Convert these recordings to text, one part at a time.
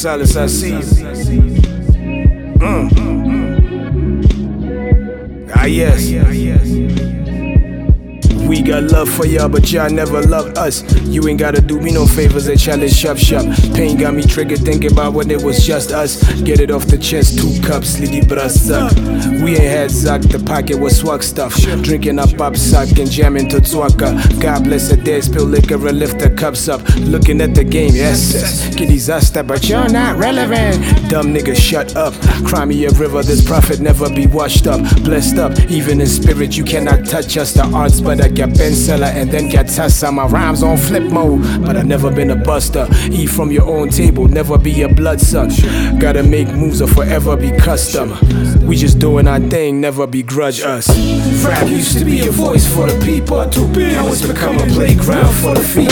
Silas, I see you. Ah, yes. We got love for y'all, but y'all never loved us. You ain't gotta do me no favors and challenge shop. Pain got me triggered thinking about when it was just us. Get it off the chest, 2 cups, lidi brasa. We ain't had Zach, the pocket was swag stuff. Drinking up pop sock and jamming to Twaka. God bless the dead, spill liquor and lift the cups up. Looking at the game, yes. Kiddies asta, but you're not relevant. Dumb nigga, shut up. Cry me a river, this prophet never be washed up. Blessed up, even in spirit, you cannot touch us. The arts, but I got pencilla and then got tassa. My rhymes on flip mode, but I've never been a buster. Eat from your own table, never be a bloodsuck. Gotta make moves or forever be custom. We just doing our thing, never begrudge us. Rap used to be a voice for the people, now it's become a playground for the feet.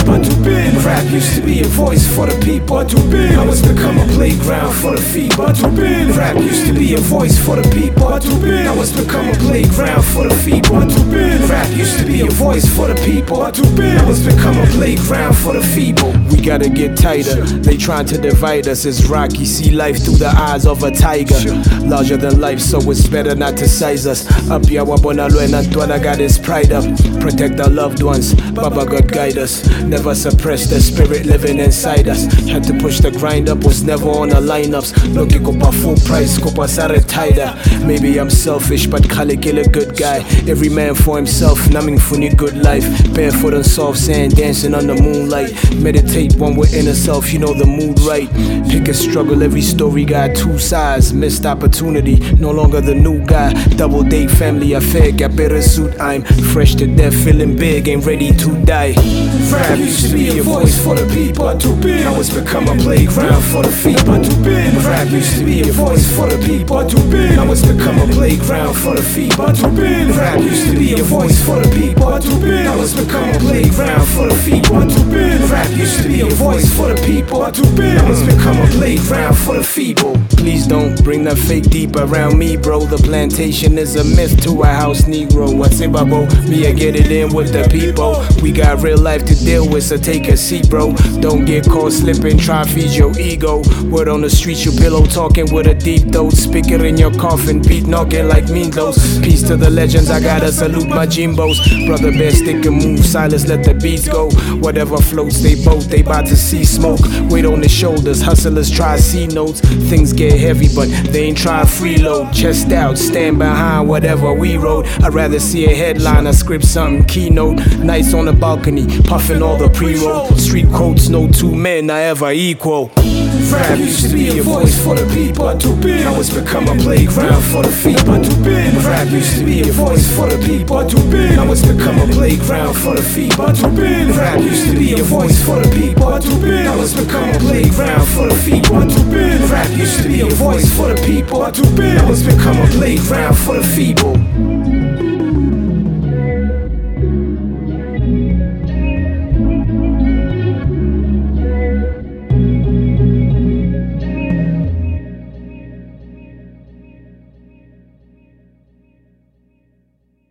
Rap used to be a voice for the people, now it's become a playground for the feet. Rap used to be a voice for the people, now it's become a playground for the feet. Rap used to be a voice for the people, now it's become a playground for the feeble. We gotta get tighter, they trying to divide us. It's rocky, see life through the eyes of a tiger. Larger than life, so it's better not to size us up. Yawa Bonalo and Antoine got his pride up. Protect our loved ones, Baba God guide us. Never suppress the spirit living inside us. Had to push the grind up, was never on the lineups. Look at Copa full price, Copa Sare tighter. Maybe I'm selfish, but Kale kill a good guy. Every man for himself, numbing funny good life. Barefoot on soft sand, dancing on the moonlight. Meditate one with inner self, you know the mood right. Pick a struggle, every story got 2 sides. Missed opportunity, no longer the new guy. Double date family affair, got better suit. I'm fresh to death, feeling big, ain't ready to die. Rap used to be a voice for the people, now it's become a playground for the feet. Rap used to be a voice for the people, now it's become a playground for the feet. Rap used to be a voice for the people, now it's become a playground for the feet. Rap used to be a voice for the people, now it's become a playground for the feeble. Please don't bring that fake deep around me, bro. The plantation is a myth to a house Negro. What's in babo? Me, I get it in with the people. We got real life to deal with, so take a seat, bro. Don't get caught slipping, try feed your ego. Word on the streets, you pillow talking with a deep throat. Speaker in your coffin, beat knocking like mean those. Peace to the legends, I gotta salute my Jimbos. Brother best stick and move, silence, let the beats go. Whatever floats, they boat, they bout to see smoke. Weight on the shoulders, hustlers try C notes. Things get heavy, but they ain't try freeload. Chest out, stand behind whatever we wrote. I'd rather see a headline or script something keynote. Nights on the balcony, puffing all the pre-roll. Street quotes, no 2 men I ever equal. Rap used to be a voice for the people, now it's become a playground for the feet. Rap used to be a voice for the people, now it's become a playground for the feet. Rap used to be a voice for the people, now it's become a playground for the feet. Rap used to be a voice for the people, now it's become a playground for the feeble.